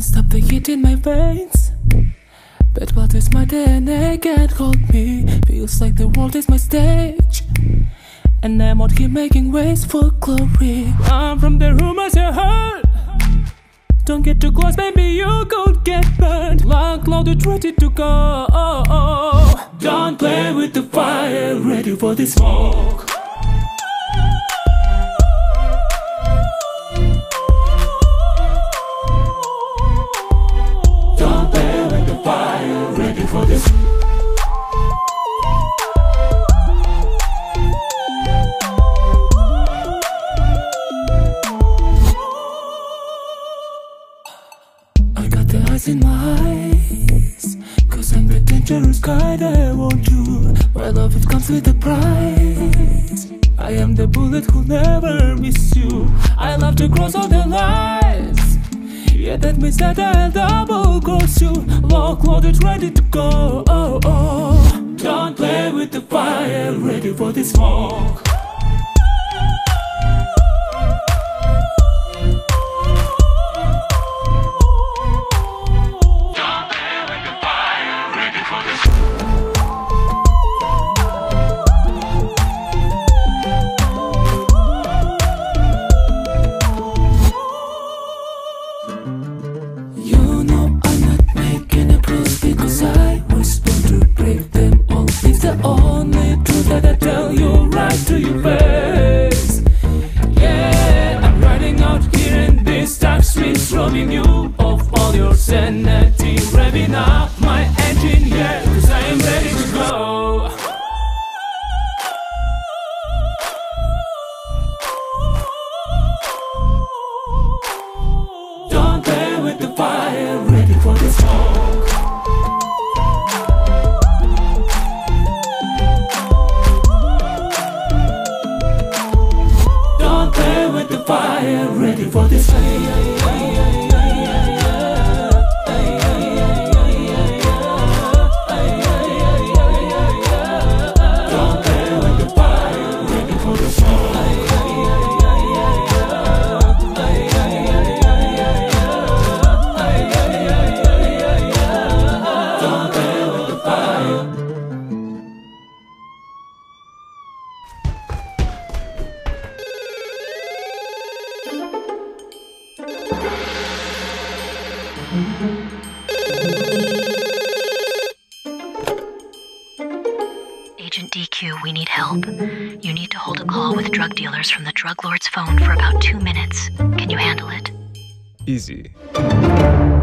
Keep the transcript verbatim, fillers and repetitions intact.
Can't stop the heat in my veins, but what is my D N A can't hold me. Feels like the world is my stage, and I'm out here making ways for glory. I'm from the rumors you heard. Don't get too close, baby, you could get burned. Like loaded, ready to go. Don't play with the fire, ready for the smoke. Don't play with the fire, ready for the smoke. In my eyes, cause I'm the dangerous kind. I want you. My love, it comes with a price. I am the bullet who'll never miss you. I love to cross all the lines. Yeah, that means that I'll double cross you. Lock, loaded, ready to go. Oh, oh. Don't play with the fire, ready for the smoke. Robbing you of all your sanity, revving up my engine, yeah, cause I am ready to go. Don't play with the fire, ready for the smoke. Don't play with the fire, ready for the smoke. Agent D Q, we need help. You need to hold a call with drug dealers from the drug lord's phone for about two minutes. Can you handle it? Easy.